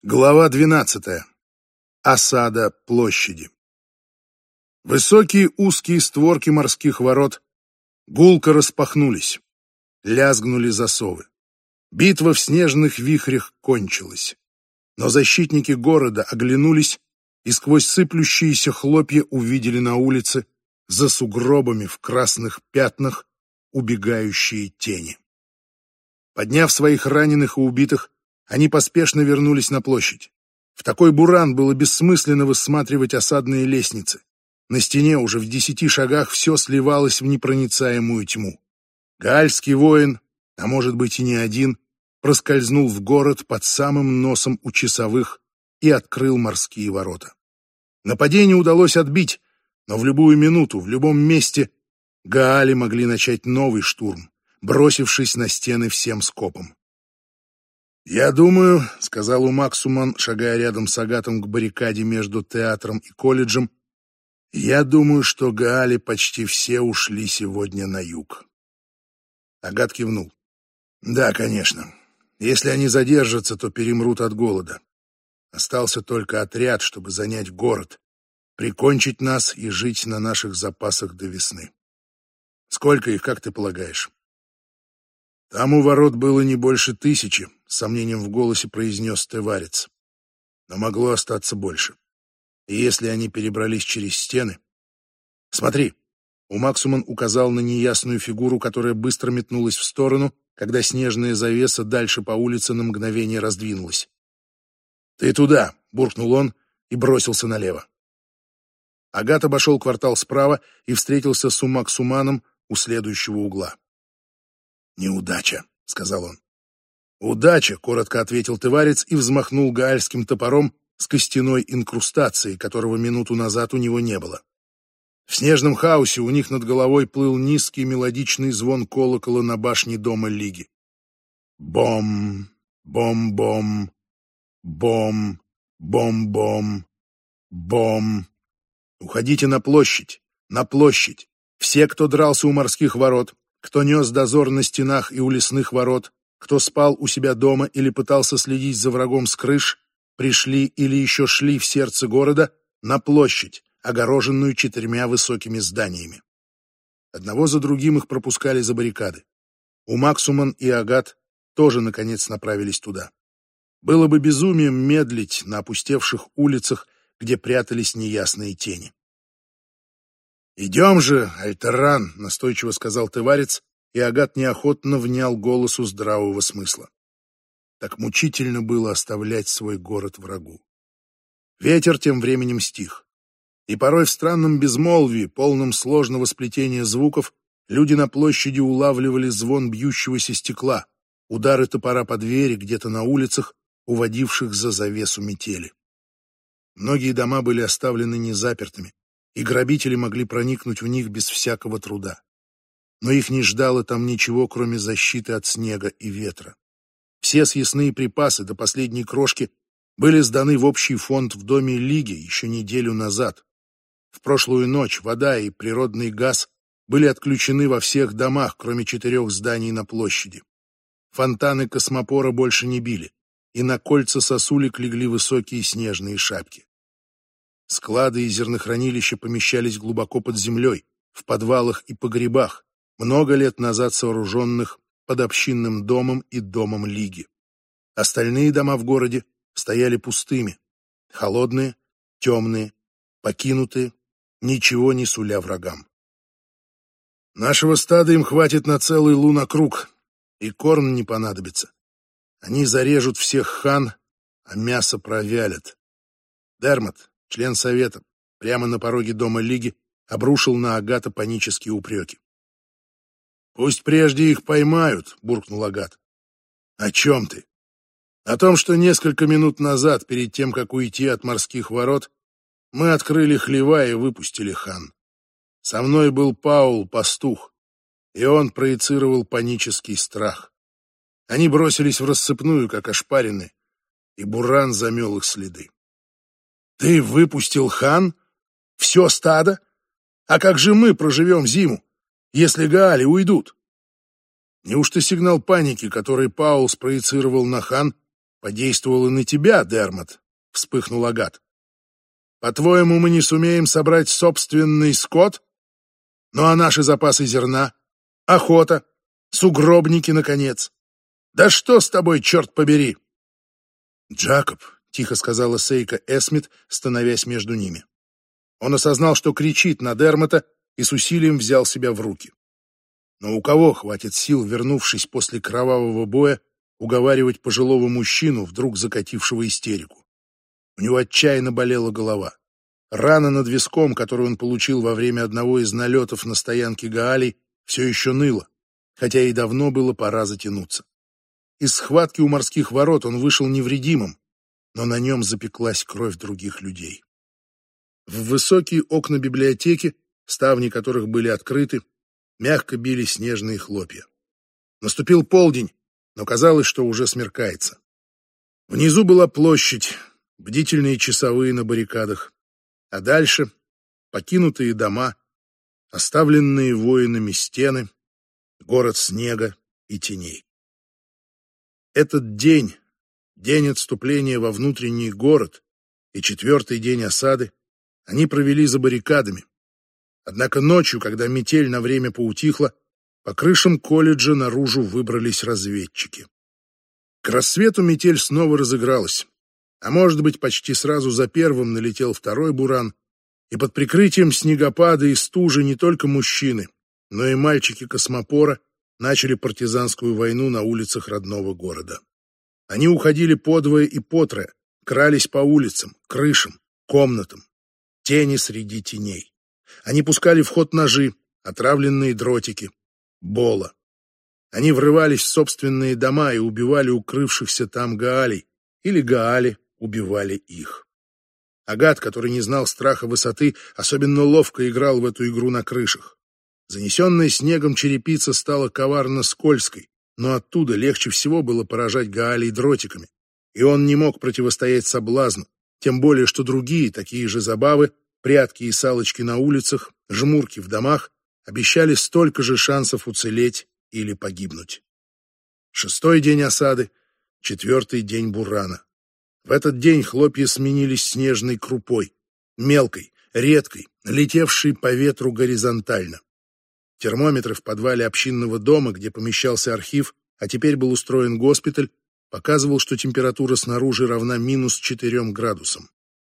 Глава 12. Осада площади. Высокие узкие створки морских ворот гулко распахнулись, лязгнули засовы. Битва в снежных вихрях кончилась. Но защитники города оглянулись и сквозь сыплющиеся хлопья увидели на улице, за сугробами в красных пятнах, убегающие тени. Подняв своих раненых и убитых, они поспешно вернулись на площадь. В такой буран было бессмысленно высматривать осадные лестницы. На стене уже в 10 шагах все сливалось в непроницаемую тьму. Гаальский воин, а может быть и не один, проскользнул в город под самым носом у часовых и открыл морские ворота. Нападение удалось отбить, но в любую минуту, в любом месте Гаали могли начать новый штурм, бросившись на стены всем скопом. «Я думаю», — сказал Умаксуман, шагая рядом с Агатом к баррикаде между театром и колледжем, «я думаю, что Гаали почти все ушли сегодня на юг». Агат кивнул. «Да, конечно. Если они задержатся, то перемрут от голода. Остался только отряд, чтобы занять город, прикончить нас и жить на наших запасах до весны. Сколько их, как ты полагаешь?» «Там у ворот было не больше 1000, — с сомнением в голосе произнес Теварец. «Но могло остаться больше. И если они перебрались через стены... Смотри!» Умаксуман указал на неясную фигуру, которая быстро метнулась в сторону, когда снежная завеса дальше по улице на мгновение раздвинулась. «Ты туда!» — буркнул он и бросился налево. Агат обошел квартал справа и встретился с Умаксуманом у следующего угла. «Неудача», — сказал он. «Удача», — коротко ответил Теварец и взмахнул гаальским топором с костяной инкрустацией, которого минуту назад у него не было. В снежном хаосе у них над головой плыл низкий мелодичный звон колокола на башне дома Лиги. Бом, бом-бом, бом, бом-бом, бом. «Уходите на площадь, на площадь! Все, кто дрался у морских ворот, кто нес дозор на стенах и у лесных ворот, кто спал у себя дома или пытался следить за врагом с крыш, пришли или еще шли в сердце города на площадь, огороженную 4 высокими зданиями». Одного за другим их пропускали за баррикады. Умаксуман и Агат тоже, наконец, направились туда. Было бы безумием медлить на опустевших улицах, где прятались неясные тени. «Идем же, Альтерран», — настойчиво сказал Теварец, и Агат неохотно внял голосу здравого смысла. Так мучительно было оставлять свой город врагу. Ветер тем временем стих. И порой в странном безмолвии, полном сложного сплетения звуков, люди на площади улавливали звон бьющегося стекла, удары топора по двери где-то на улицах, уводивших за завесу метели. Многие дома были оставлены незапертыми, и грабители могли проникнуть в них без всякого труда. Но их не ждало там ничего, кроме защиты от снега и ветра. Все съестные припасы до последней крошки были сданы в общий фонд в доме Лиги еще неделю назад. В прошлую ночь вода и природный газ были отключены во всех домах, кроме 4 зданий на площади. Фонтаны космопора больше не били, и на кольца сосулек легли высокие снежные шапки. Склады и зернохранилища помещались глубоко под землей, в подвалах и погребах, много лет назад сооруженных под общинным домом и домом Лиги. Остальные дома в городе стояли пустыми, холодные, темные, покинутые, ничего не суля врагам. «Нашего стада им хватит на целый лунокруг, и корм не понадобится. Они зарежут всех хан, а мясо провялят». Дермот, член совета, прямо на пороге дома Лиги, обрушил на Агата панические упреки. «Пусть прежде их поймают», — буркнул Агат. «О чем ты?» «О том, что несколько минут назад, перед тем, как уйти от морских ворот, мы открыли хлева и выпустили хан. Со мной был Паул, пастух, и он проецировал панический страх. Они бросились в рассыпную, как ошпаренные, и буран замел их следы». «Ты выпустил хан? Все стадо? А как же мы проживем зиму, если Гаали уйдут?» Неужто сигнал паники, который Паул спроецировал на хан, подействовал и на тебя, Дермот, — вспыхнул Агат. По-твоему, мы не сумеем собрать собственный скот? Ну а наши запасы зерна? Охота? Сугробники, наконец? Да что с тобой, черт побери? Джакоб, — тихо сказала Сейка Эсмит, становясь между ними. Он осознал, что кричит на Дермота, и с усилием взял себя в руки. Но у кого хватит сил, вернувшись после кровавого боя, уговаривать пожилого мужчину, вдруг закатившего истерику? У него отчаянно болела голова. Рана над виском, которую он получил во время одного из налетов на стоянке Гаалей, все еще ныла, хотя и давно было пора затянуться. Из схватки у морских ворот он вышел невредимым, но на нем запеклась кровь других людей. В высокие окна библиотеки, ставни которых были открыты, мягко били снежные хлопья. Наступил полдень, но казалось, что уже смеркается. Внизу была площадь, бдительные часовые на баррикадах, а дальше покинутые дома, оставленные воинами стены, город снега и теней. Этот день, день отступления во внутренний город и 4-й день осады, они провели за баррикадами. Однако ночью, когда метель на время поутихла, по крышам колледжа наружу выбрались разведчики. К рассвету метель снова разыгралась, а может быть, почти сразу за первым налетел второй буран, и под прикрытием снегопада и стужи не только мужчины, но и мальчики космопора начали партизанскую войну на улицах родного города. Они уходили подвое и потрое, крались по улицам, крышам, комнатам, тени среди теней. Они пускали в ход ножи, отравленные дротики, бола. Они врывались в собственные дома и убивали укрывшихся там Гаалей, или Гаали убивали их. Агат, который не знал страха высоты, особенно ловко играл в эту игру на крышах. Занесенная снегом черепица стала коварно скользкой, но оттуда легче всего было поражать Гаалей дротиками, и он не мог противостоять соблазну, тем более что другие такие же забавы, прятки и салочки на улицах, жмурки в домах, обещали столько же шансов уцелеть или погибнуть. 6-й день осады, 4-й день бурана. В этот день хлопья сменились снежной крупой, мелкой, редкой, летевшей по ветру горизонтально. Термометры в подвале общинного дома, где помещался архив, а теперь был устроен госпиталь, показывал, что температура снаружи равна -4 градусам.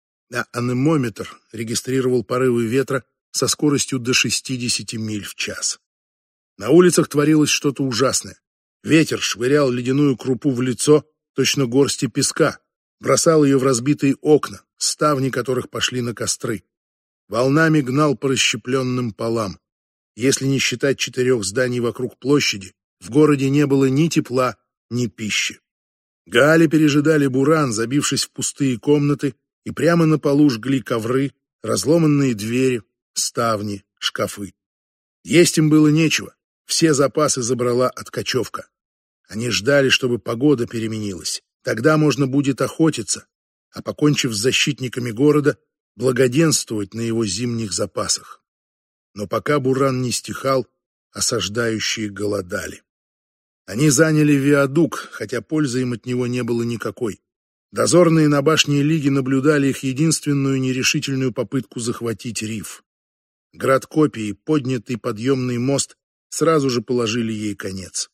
А анемометр регистрировал порывы ветра со скоростью до 60 миль в час. На улицах творилось что-то ужасное. Ветер швырял ледяную крупу в лицо, точно горсти песка, бросал ее в разбитые окна, ставни которых пошли на костры. Волнами гнал по расщепленным полам. Если не считать 4 зданий вокруг площади, в городе не было ни тепла, ни пищи. Гаали пережидали буран, забившись в пустые комнаты, и прямо на полу жгли ковры, разломанные двери, ставни, шкафы. Есть им было нечего, все запасы забрала откачевка. Они ждали, чтобы погода переменилась, тогда можно будет охотиться, а, покончив с защитниками города, благоденствовать на его зимних запасах. Но пока буран не стихал, осаждающие голодали. Они заняли виадук, хотя пользы им от него не было никакой. Дозорные на башне Лиги наблюдали их единственную нерешительную попытку захватить риф. Град копий и поднятый подъемный мост сразу же положили ей конец.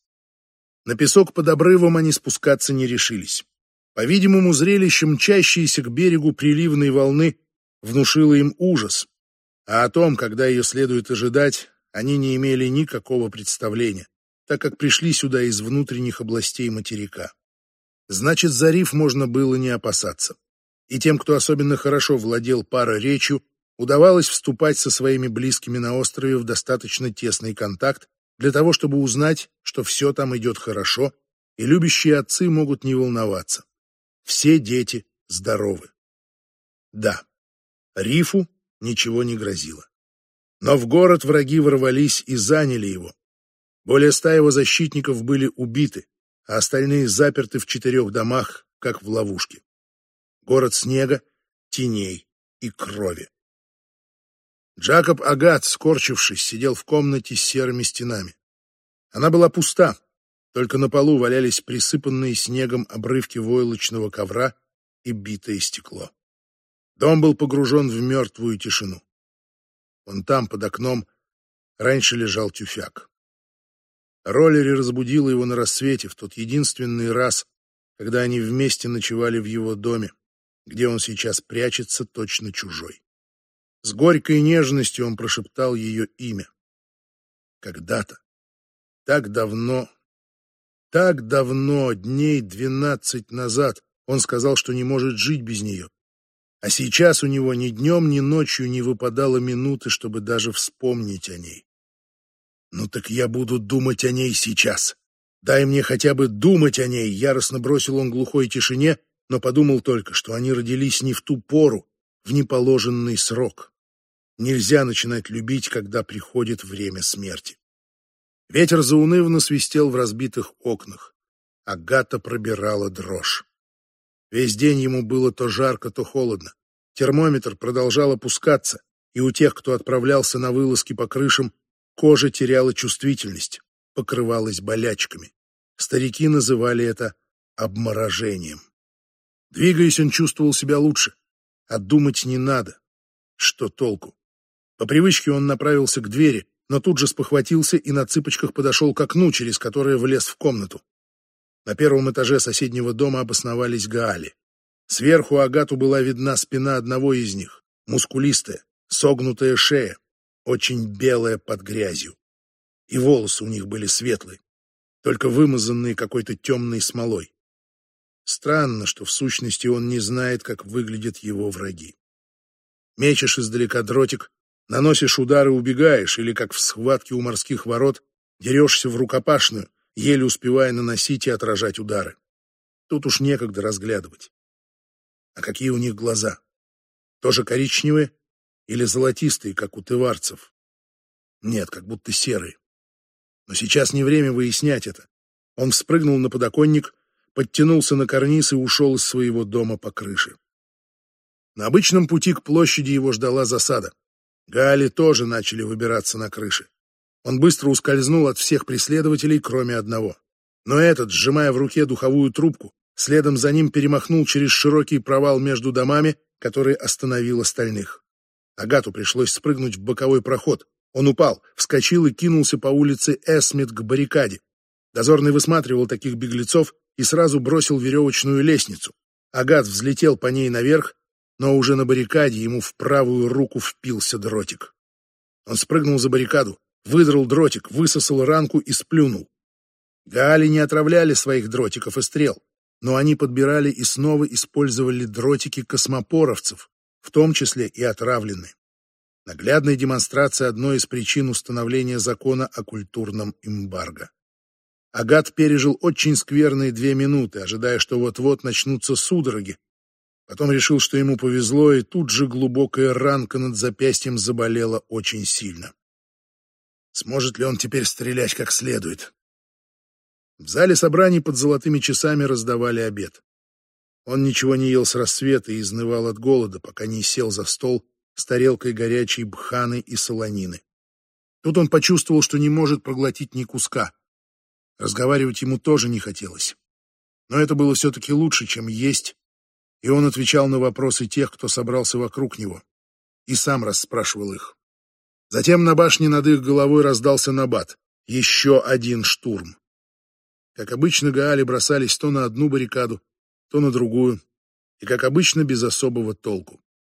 На песок под обрывом они спускаться не решились. По-видимому, зрелище мчащейся к берегу приливной волны внушило им ужас, а о том, когда ее следует ожидать, они не имели никакого представления, так как пришли сюда из внутренних областей материка. Значит, за риф можно было не опасаться. И тем, кто особенно хорошо владел пароречью, удавалось вступать со своими близкими на острове в достаточно тесный контакт для того, чтобы узнать, что все там идет хорошо, и любящие отцы могут не волноваться. Все дети здоровы. Да, рифу ничего не грозило. Но в город враги ворвались и заняли его. Более 100 его защитников были убиты, а остальные заперты в 4 домах, как в ловушке. Город снега, теней и крови. Джакоб Агат, скорчившись, сидел в комнате с серыми стенами. Она была пуста, Только на полу валялись присыпанные снегом обрывки войлочного ковра и битое стекло. Дом был погружен в мертвую тишину. Вон там, под окном, раньше лежал тюфяк. Роллери разбудила его на рассвете в тот единственный раз, когда они вместе ночевали в его доме, где он сейчас прячется точно чужой. С горькой нежностью он прошептал ее имя. Когда-то, так давно, дней 12 назад, он сказал, что не может жить без нее. А сейчас у него ни днем, ни ночью не выпадало минуты, чтобы даже вспомнить о ней. «Ну так я буду думать о ней сейчас. Дай мне хотя бы думать о ней», — яростно бросил он глухой тишине, но подумал только, что они родились не в ту пору, в неположенный срок. Нельзя начинать любить, когда приходит время смерти. Ветер заунывно свистел в разбитых окнах. Агата пробирала дрожь. Весь день ему было то жарко, то холодно. Термометр продолжал опускаться, и у тех, кто отправлялся на вылазки по крышам, кожа теряла чувствительность, покрывалась болячками. Старики называли это обморожением. Двигаясь, он чувствовал себя лучше. А думать не надо. Что толку? По привычке он направился к двери, но тут же спохватился и на цыпочках подошел к окну, через которое влез в комнату. На первом этаже соседнего дома обосновались Гаали. Сверху Агату была видна спина одного из них, мускулистая, согнутая шея, очень белая под грязью. И волосы у них были светлые, только вымазанные какой-то темной смолой. Странно, что в сущности он не знает, как выглядят его враги. Мечешь издалека дротик, наносишь удары, убегаешь, или, как в схватке у морских ворот, дерешься в рукопашную, еле успевая наносить и отражать удары. Тут уж некогда разглядывать. А какие у них глаза? Тоже коричневые или золотистые, как у тыварцев? Нет, как будто серые. Но сейчас не время выяснять это. Он вспрыгнул на подоконник, подтянулся на карниз и ушел из своего дома по крыше. На обычном пути к площади его ждала засада. Гаали тоже начали выбираться на крыши. Он быстро ускользнул от всех преследователей, кроме одного. Но этот, сжимая в руке духовую трубку, следом за ним перемахнул через широкий провал между домами, который остановил остальных. Агату пришлось спрыгнуть в боковой проход. Он упал, вскочил и кинулся по улице Эсмит к баррикаде. Дозорный высматривал таких беглецов и сразу бросил веревочную лестницу. Агат взлетел по ней наверх, но уже на баррикаде ему в правую руку впился дротик. Он спрыгнул за баррикаду, выдрал дротик, высосал ранку и сплюнул. Гаали не отравляли своих дротиков и стрел, но они подбирали и снова использовали дротики космопоровцев, в том числе и отравленные. Наглядная демонстрация одной из причин установления закона о культурном эмбарго. Агат пережил очень скверные 2 минуты, ожидая, что вот-вот начнутся судороги. Потом решил, что ему повезло, и тут же глубокая ранка над запястьем заболела очень сильно. Сможет ли он теперь стрелять как следует? В зале собраний под золотыми часами раздавали обед. Он ничего не ел с рассвета и изнывал от голода, пока не сел за стол с тарелкой горячей бханы и солонины. Тут он почувствовал, что не может проглотить ни куска. Разговаривать ему тоже не хотелось. Но это было все-таки лучше, чем есть, и он отвечал на вопросы тех, кто собрался вокруг него, и сам расспрашивал их. Затем на башне над их головой раздался набат. Еще один штурм. Как обычно, Гаали бросались то на одну баррикаду, то на другую, и, как обычно, без особого толку.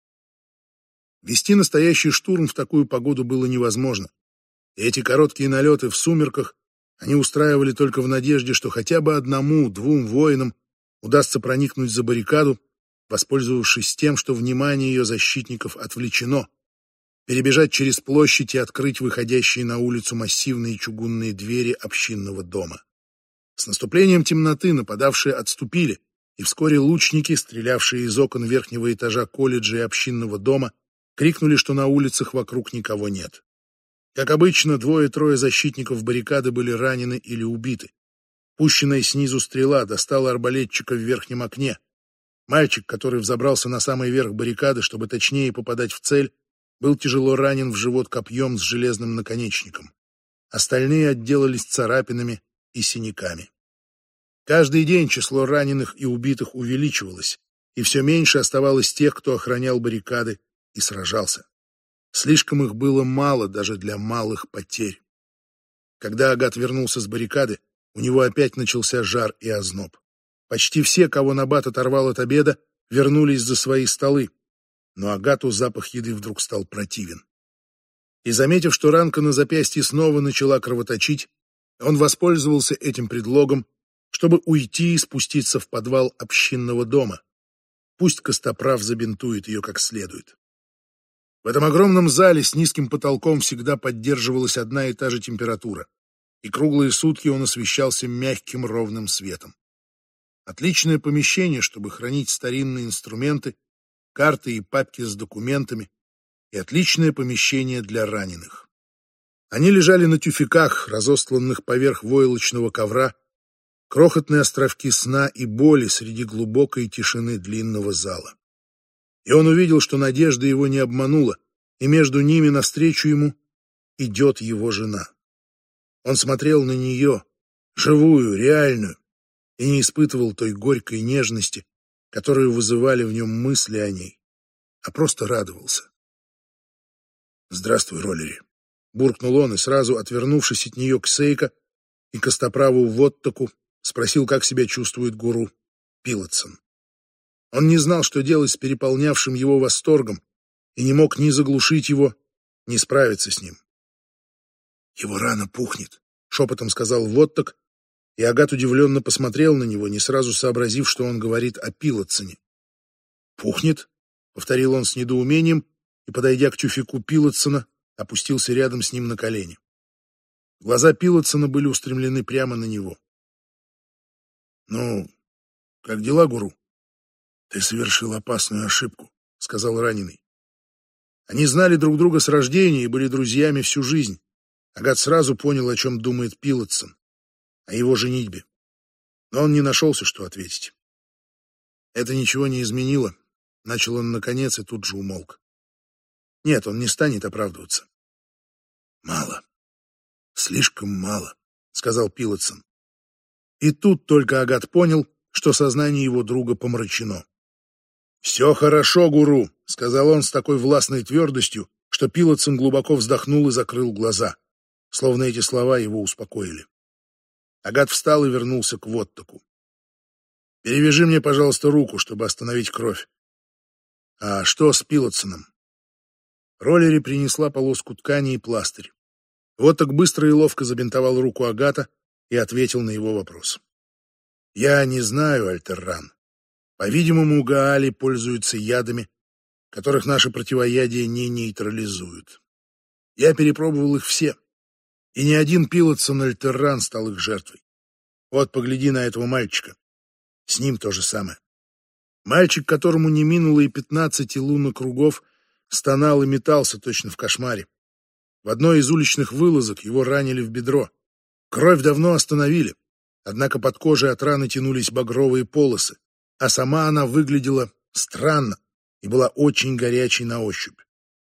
Вести настоящий штурм в такую погоду было невозможно. И эти короткие налеты в сумерках они устраивали только в надежде, что хотя бы 1-2 воинам удастся проникнуть за баррикаду, воспользовавшись тем, что внимание ее защитников отвлечено, перебежать через площадь и открыть выходящие на улицу массивные чугунные двери общинного дома. С наступлением темноты нападавшие отступили, и вскоре лучники, стрелявшие из окон верхнего этажа колледжа и общинного дома, крикнули, что на улицах вокруг никого нет. Как обычно, 2-3 защитников баррикады были ранены или убиты. Пущенная снизу стрела достала арбалетчика в верхнем окне. Мальчик, который взобрался на самый верх баррикады, чтобы точнее попадать в цель, был тяжело ранен в живот копьем с железным наконечником. Остальные отделались царапинами и синяками. Каждый день число раненых и убитых увеличивалось, и все меньше оставалось тех, кто охранял баррикады и сражался. Слишком их было мало даже для малых потерь. Когда Агат вернулся с баррикады, у него опять начался жар и озноб. Почти все, кого Набат оторвал от обеда, вернулись за свои столы, но Агату запах еды вдруг стал противен. И, заметив, что ранка на запястье снова начала кровоточить, он воспользовался этим предлогом, чтобы уйти и спуститься в подвал общинного дома. Пусть Костоправ забинтует ее как следует. В этом огромном зале с низким потолком всегда поддерживалась одна и та же температура, и круглые сутки он освещался мягким ровным светом. Отличное помещение, чтобы хранить старинные инструменты, карты и папки с документами, и отличное помещение для раненых. Они лежали на тюфяках, разостланных поверх войлочного ковра, крохотные островки сна и боли среди глубокой тишины длинного зала. И он увидел, что надежда его не обманула, и между ними навстречу ему идет его жена. Он смотрел на нее, живую, реальную, и не испытывал той горькой нежности, которую вызывали в нем мысли о ней, а просто радовался. «Здравствуй, Роллери», — буркнул он, и сразу, отвернувшись от нее к Сейко и Костоправу Воттаку, спросил, как себя чувствует гуру Пилотсон. Он не знал, что делать с переполнявшим его восторгом, и не мог ни заглушить его, ни справиться с ним. «Его рана пухнет», — шепотом сказал Воттак, и Агат удивленно посмотрел на него, не сразу сообразив, что он говорит о Пилотсоне. «Пухнет?» — повторил он с недоумением, и, подойдя к тюфяку Пилотсона, опустился рядом с ним на колени. Глаза Пилотсона были устремлены прямо на него. «Ну, как дела, гуру?» «Ты совершил опасную ошибку», — сказал раненый. Они знали друг друга с рождения и были друзьями всю жизнь. Агат сразу понял, о чем думает Пилотсон, о его женитьбе. Но он не нашелся, что ответить. Это ничего не изменило. Начал он наконец и тут же умолк. Нет, он не станет оправдываться. «Мало. Слишком мало», — сказал Пилотсон. И тут только Агат понял, что сознание его друга помрачено. «Все хорошо, гуру», — сказал он с такой властной твердостью, что Пилотсон глубоко вздохнул и закрыл глаза, словно эти слова его успокоили. Агат встал и вернулся к Воттаку. «Перевяжи мне, пожалуйста, руку, чтобы остановить кровь». «А что с Пилотсоном?» Роллери принесла полоску ткани и пластырь. Воттак быстро и ловко забинтовал руку Агата и ответил на его вопрос. «Я не знаю, Альтерран. По-видимому, Гаали пользуются ядами, которых наши противоядия не нейтрализуют. Я перепробовал их все, и ни один Пилотсон Альтерран стал их жертвой. Вот, погляди на этого мальчика. С ним то же самое. Мальчик, которому не минуло и 15 лунных кругов, стонал и метался точно в кошмаре. В одной из уличных вылазок его ранили в бедро. Кровь давно остановили, однако под кожей от раны тянулись багровые полосы, а сама она выглядела странно и была очень горячей на ощупь.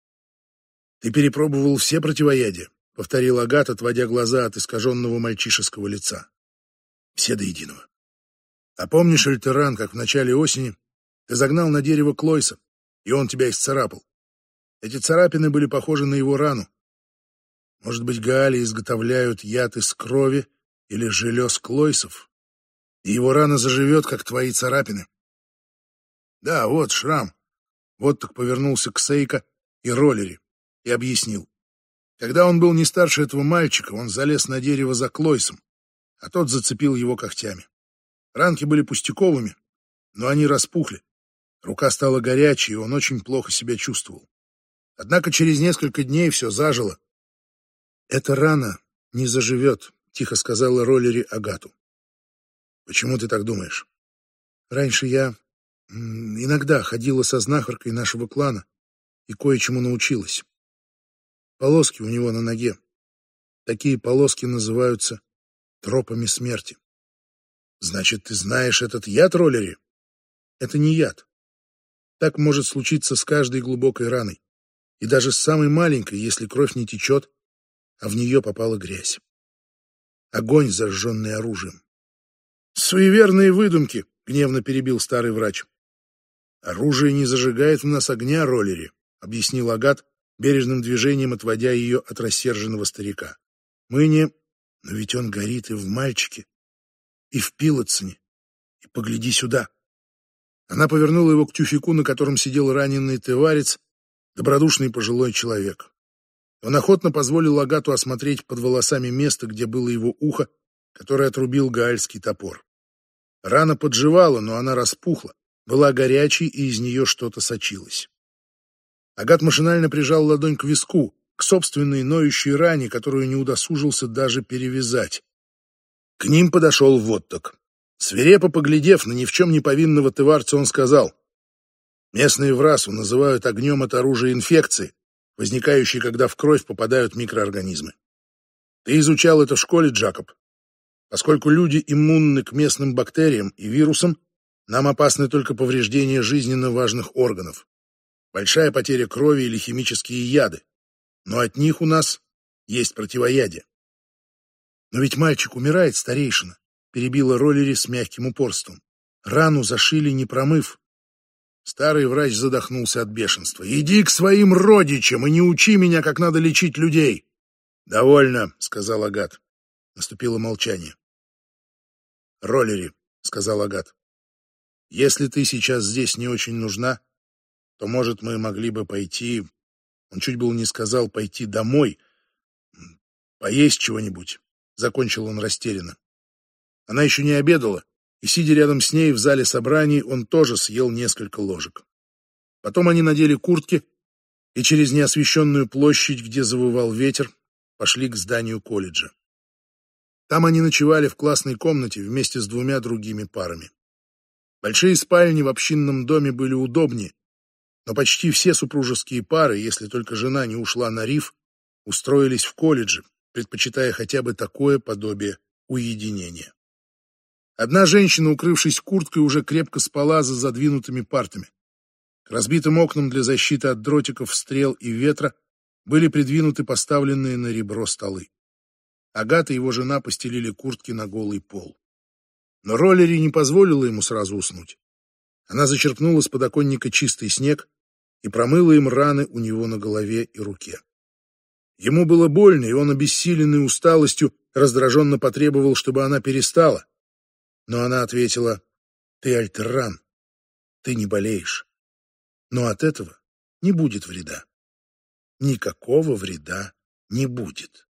«Ты перепробовал все противоядия?» — повторил Агат, отводя глаза от искаженного мальчишеского лица. «Все до единого. А помнишь, Альтерран, как в начале осени ты загнал на дерево Клойса, и он тебя исцарапал? Эти царапины были похожи на его рану. Может быть, Гаали изготовляют яд из крови или желез Клойсов, и его рана заживет, как твои царапины?» «Да, вот шрам». Вот так повернулся к Сейко и Роллери и объяснил. Когда он был не старше этого мальчика, он залез на дерево за Клойсом, а тот зацепил его когтями. Ранки были пустяковыми, но они распухли. Рука стала горячей, и он очень плохо себя чувствовал. Однако через несколько дней все зажило. «Эта рана не заживет», — тихо сказала Роллери Агату. «Почему ты так думаешь?» «Раньше я иногда ходила со знахаркой нашего клана и кое-чему научилась. Полоски у него на ноге. Такие полоски называются тропами смерти». «Значит, ты знаешь этот яд, Роллери?» «Это не яд. Так может случиться с каждой глубокой раной, и даже с самой маленькой, если кровь не течет, а в нее попала грязь. огонь, зажженный оружием. «Суеверные выдумки», — гневно перебил старый врач. «Оружие не зажигает в нас огня, Роллери», — объяснил Агат, бережным движением отводя ее от рассерженного старика. «Мы не... Но ведь он горит и в мальчике, и в Пилотсоне. И погляди сюда». Она повернула его к тюфяку, на котором сидел раненый теварец, добродушный пожилой человек. Он охотно позволил Агату осмотреть под волосами место, где было его ухо, которое отрубил гаальский топор. Рана подживала, но она распухла, была горячей, и из нее что-то сочилось. Агат машинально прижал ладонь к виску, к собственной ноющей ране, которую не удосужился даже перевязать. К ним подошел Вотток. Свирепо поглядев на ни в чем не повинного тыварца, он сказал: «Местные в расу называют огнем это оружие инфекции, возникающей, когда в кровь попадают микроорганизмы. Ты изучал это в школе, Джакоб. Поскольку люди иммунны к местным бактериям и вирусам, нам опасны только повреждения жизненно важных органов, большая потеря крови или химические яды, но от них у нас есть противоядие». «Но ведь мальчик умирает, старейшина», — перебила Роллери с мягким упорством. «Рану зашили, не промыв». Старый врач задохнулся от бешенства. «Иди к своим родичам и не учи меня, как надо лечить людей!» «Довольно», — сказал Агат. Наступило молчание. «Роллери», — сказал Агат, — «если ты сейчас здесь не очень нужна, то, может, мы могли бы пойти...» Он чуть было не сказал «пойти домой», «поесть чего-нибудь», — закончил он растерянно. Она еще не обедала, и, сидя рядом с ней в зале собраний, он тоже съел несколько ложек. Потом они надели куртки и через неосвещенную площадь, где завывал ветер, пошли к зданию колледжа. Там они ночевали в классной комнате вместе с двумя другими парами. Большие спальни в общинном доме были удобнее, но почти все супружеские пары, если только жена не ушла на риф, устроились в колледже, предпочитая хотя бы такое подобие уединения. Одна женщина, укрывшись курткой, уже крепко спала за задвинутыми партами. К разбитым окнам для защиты от дротиков, стрел и ветра были придвинуты поставленные на ребро столы. Агат и его жена постелили куртки на голый пол. Но Роллери не позволила ему сразу уснуть. Она зачерпнула с подоконника чистый снег и промыла им раны у него на голове и руке. Ему было больно, и он, обессиленный усталостью, раздраженно потребовал, чтобы она перестала. Но она ответила: «Ты альтерран, ты не болеешь. Но от этого не будет вреда. Никакого вреда не будет».